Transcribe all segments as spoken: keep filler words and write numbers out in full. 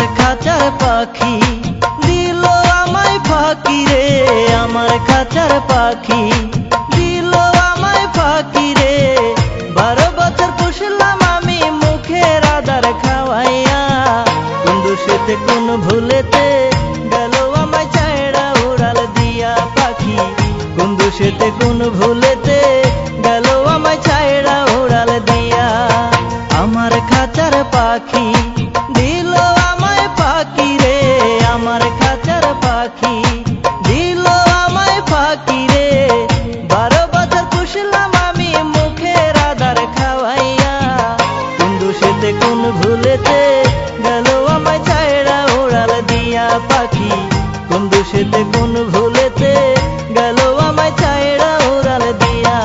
খাঁচার পাখি দিল আমায় ফাঁকি রে, আমার খাঁচার পাখি দিল আমায় ফাঁকি রে। বারো বছর পুষলাম আমি মুখের আদার খাওয়াইয়া, কোন দোষেতে কোন ভুলেতে গেল আমায় চায়রা উড়াল দিয়া পাখি, কোন দোষেতে কোন ভুলেতে গেল আমায় চায়রা উড়াল দিয়া। আমার খাঁচার পাখি দিল আমায় ফাঁকি রে, আমার খাঁচার পাখি দিল আমায় ফাঁকি রে। বারো বছর পুষলাম আমি মুখের আদার খাওয়াইয়া, কোন দোষেতে কোন ভুলেতে গেল আমায় চায়রা উড়াল দিয়া পাখি, কোন দোষেতে কোন ভুলেতে গেল আমায় চায়রা উড়াল দিয়া।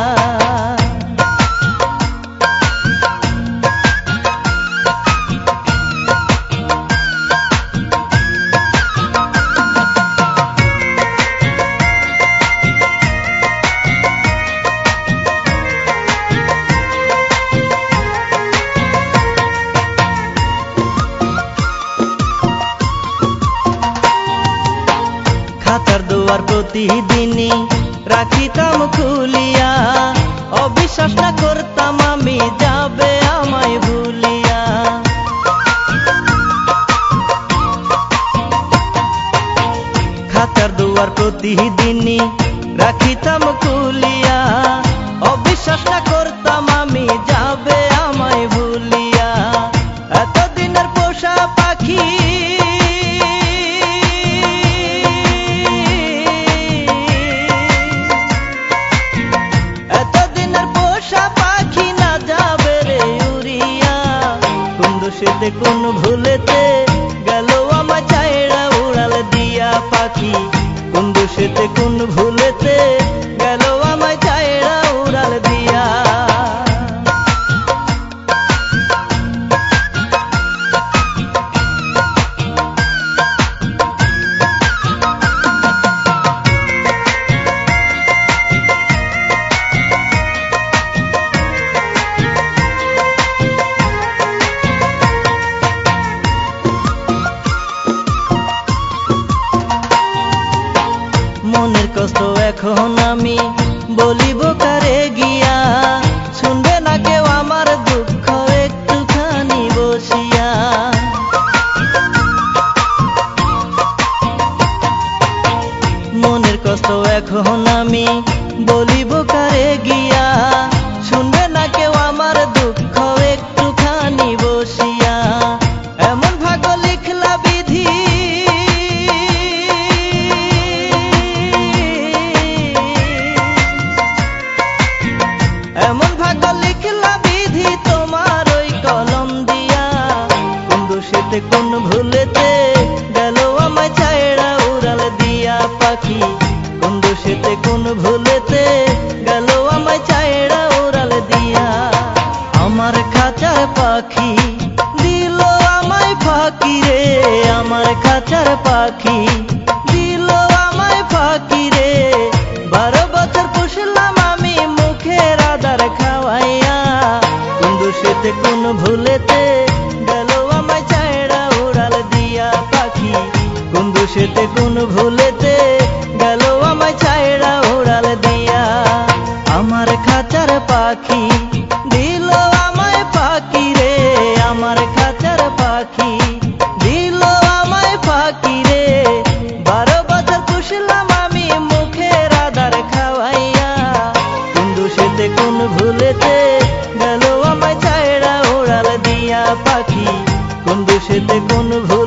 খাঁচার দুয়ার প্রতিদিনই রাখিতাম খুলিয়া, অবিশ্বাস না করতাম আমি যাবে আমায় ভুলিয়া। খাঁচার দুয়ার প্রতিদিনই রাখিতাম খুলিয়া, অবিশ্বাস না করতাম আমি যাবে আমায় ভুলিয়া। এতদিনের পোষা পাখি দোষেতে কোন ভুলেতে গেল আমায় চায়রা উড়াল দিয়া পাখি, কোন দোষেতে কোন ভুলেতে গেল আমায় চায়রা উড়াল দিয়া। মনের কষ্ট এখন আমি বলিব কারে গিয়া, শুনবে না কেউ আমার দুঃখ একটুখানি বসিয়া। মনের কষ্ট এখন আমি বলিব কারে গিয়া, শুনবে না কেউ আমার দুঃখ একটুখানি বসিয়া। এমন ভাগ্য লিখলা বিধি এমন ভাগ্য লিখলা বিধি তোমার ওই কলম দিয়া, কোন দোষেতে কোন ভুলেতে গেল আমায় চায়রা উড়াল দিয়া পাখি, কোন দোষেতে কোন ভুলেতে গেল আমায় চায়রা উড়াল দিয়া। আমার খাঁচার পাখি দিল আমায় ফাঁকি রে, আমার খাঁচার পাখি দিল আমায় ফাঁকি রে। বারো বছর পুষলাম আমি মুখের আদার খাওয়াইয়া, কোন দোষেতে কোন ভুলেতে গেল আমায় চায়রা উড়াল দিয়া পাখি, কোন দোষেতে কোন ভুলেতে গেল আমায় চায়রা উড়াল দিয়া। আমার খাঁচার পাখি দিল আমায় ফাঁকি রে, আমার খাঁচার পাখি দিল আমায় ফাঁকি রে। বারো বছর পুষলাম আমি মুখের আদার খাওয়াইয়া, কোন দোষেতে কোন ভুলেতে গেল আমায় চায়রা উড়াল দিয়া পাখি, কোন দোষেতে কোন ভুল